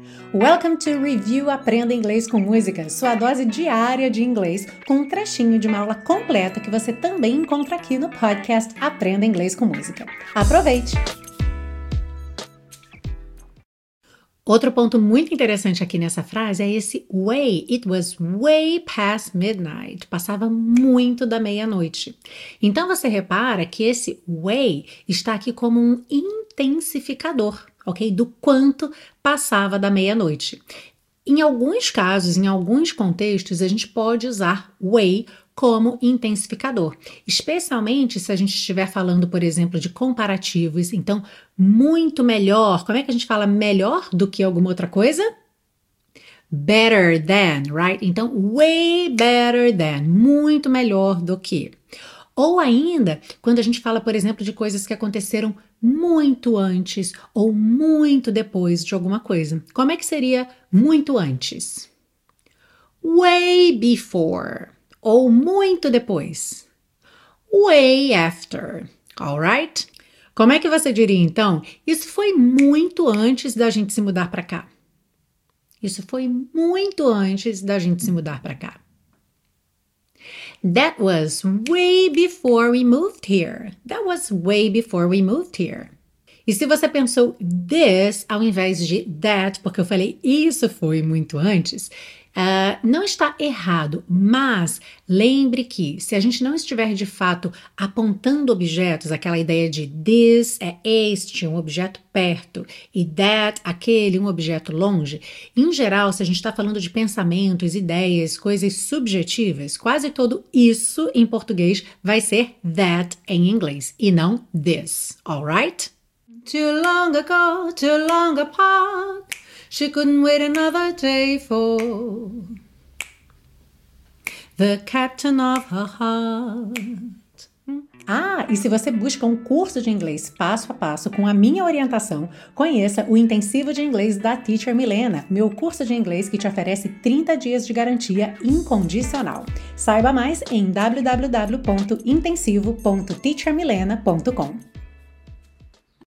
Welcome to Review Aprenda Inglês com Música, sua dose diária de inglês, com um trechinho de uma aula completa que você também encontra aqui no podcast Aprenda Inglês com Música. Aproveite! Outro ponto muito interessante aqui nessa frase é esse way. It was way past midnight. Passava muito da meia-noite. Então você repara que esse way está aqui como um intensificador, ok? Do quanto passava da meia-noite. Em alguns casos, em alguns contextos, a gente pode usar way como intensificador, especialmente se a gente estiver falando, por exemplo, de comparativos. Então, muito melhor. Como é que a gente fala melhor do que alguma outra coisa? Better than, right? Então, way better than, muito melhor do que. Ou ainda, quando a gente fala, por exemplo, de coisas que aconteceram muito antes ou muito depois de alguma coisa. Como é que seria muito antes? Way before. Ou muito depois. Way after. Alright? Como é que você diria, então? Isso foi muito antes da gente se mudar para cá. Isso foi muito antes da gente se mudar para cá. That was way before we moved here. That was way before we moved here. E se você pensou this ao invés de that, porque eu falei isso foi muito antes, não está errado, mas lembre que se a gente não estiver de fato apontando objetos, aquela ideia de this é este, um objeto perto, e that, aquele, um objeto longe, em geral, se a gente está falando de pensamentos, ideias, coisas subjetivas, quase todo isso em português vai ser that em inglês, e não this, alright? Too long ago, too long apart, she couldn't wait another day for the captain of her heart. E se você busca um curso de inglês passo a passo com a minha orientação, conheça o Intensivo de Inglês da Teacher Milena, meu curso de inglês que te oferece 30 dias de garantia incondicional. Saiba mais em www.intensivo.teachermilena.com.